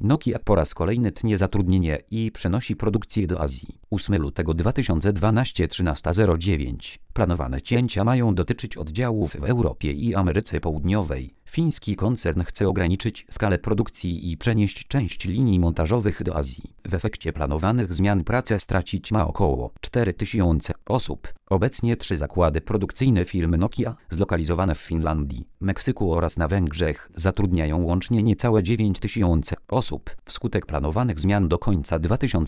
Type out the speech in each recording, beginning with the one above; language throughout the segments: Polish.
Nokia po raz kolejny tnie zatrudnienie i przenosi produkcję do Azji. 8 lutego 2012 13:09. Planowane cięcia mają dotyczyć oddziałów w Europie i Ameryce Południowej. Fiński koncern chce ograniczyć skalę produkcji i przenieść część linii montażowych do Azji. W efekcie planowanych zmian pracę stracić ma około 4000 osób. Obecnie 3 zakłady produkcyjne firmy Nokia, zlokalizowane w Finlandii, Meksyku oraz na Węgrzech, zatrudniają łącznie niecałe 9000 osób. Wskutek planowanych zmian do końca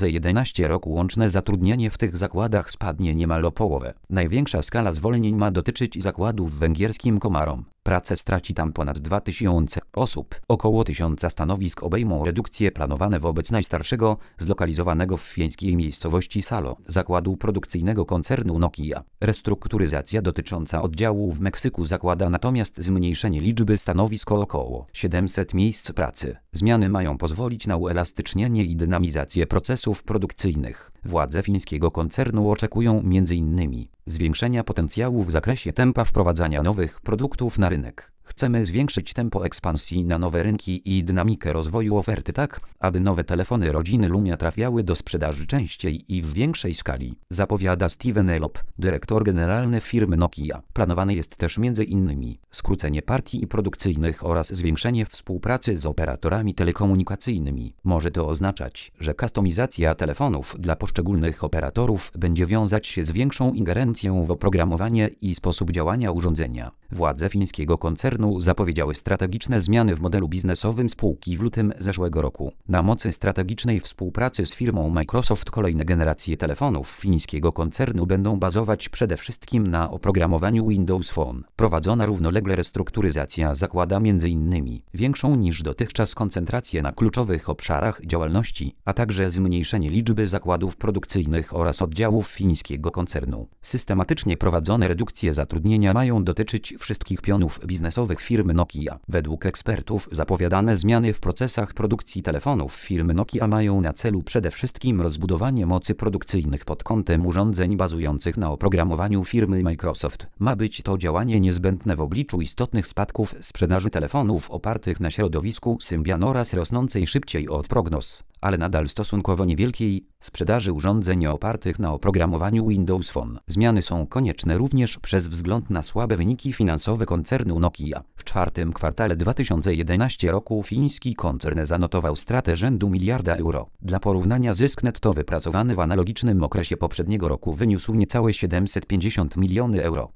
2011 roku łączne zatrudnienie w tych zakładach spadnie niemal o połowę. Największa skala zwolnień ma dotyczyć zakładu w węgierskim Komarom. Pracę straci tam ponad 2000 osób. Około 1000 stanowisk obejmą redukcje planowane wobec najstarszego, zlokalizowanego w fińskiej miejscowości Salo, zakładu produkcyjnego koncernu Nokia. Restrukturyzacja dotycząca oddziału w Meksyku zakłada natomiast zmniejszenie liczby stanowisk o około 700 miejsc pracy. Zmiany mają pozwolić na uelastycznienie i dynamizację procesów produkcyjnych. Władze fińskiego koncernu oczekują m.in. zwiększenia potencjału w zakresie tempa wprowadzania nowych produktów na rynek. Chcemy zwiększyć tempo ekspansji na nowe rynki i dynamikę rozwoju oferty tak, aby nowe telefony rodziny Lumia trafiały do sprzedaży częściej i w większej skali, zapowiada Steven Elop, dyrektor generalny firmy Nokia. Planowane jest też m.in. skrócenie partii produkcyjnych oraz zwiększenie współpracy z operatorami telekomunikacyjnymi. Może to oznaczać, że kustomizacja telefonów dla poszczególnych operatorów będzie wiązać się z większą ingerencją w oprogramowanie i sposób działania urządzenia. Władze fińskiego koncernu zapowiedziały strategiczne zmiany w modelu biznesowym spółki w lutym zeszłego roku. Na mocy strategicznej współpracy z firmą Microsoft kolejne generacje telefonów fińskiego koncernu będą bazować przede wszystkim na oprogramowaniu Windows Phone. Prowadzona równolegle restrukturyzacja zakłada m.in. większą niż dotychczas koncentrację na kluczowych obszarach działalności, a także zmniejszenie liczby zakładów produkcyjnych oraz oddziałów fińskiego koncernu. Systematycznie prowadzone redukcje zatrudnienia mają dotyczyć wszystkich pionów biznesowych firmy Nokia. Według ekspertów zapowiadane zmiany w procesach produkcji telefonów firmy Nokia mają na celu przede wszystkim rozbudowanie mocy produkcyjnych pod kątem urządzeń bazujących na oprogramowaniu firmy Microsoft. Ma być to działanie niezbędne w obliczu istotnych spadków sprzedaży telefonów opartych na środowisku Symbian oraz rosnącej szybciej od prognoz, ale nadal stosunkowo niewielkiej, sprzedaży urządzeń opartych na oprogramowaniu Windows Phone. Zmiany są konieczne również przez wzgląd na słabe wyniki finansowe koncernu Nokia. W czwartym kwartale 2011 roku fiński koncern zanotował stratę rzędu miliarda euro. Dla porównania zysk netto wypracowany w analogicznym okresie poprzedniego roku wyniósł niecałe 750 milionów euro.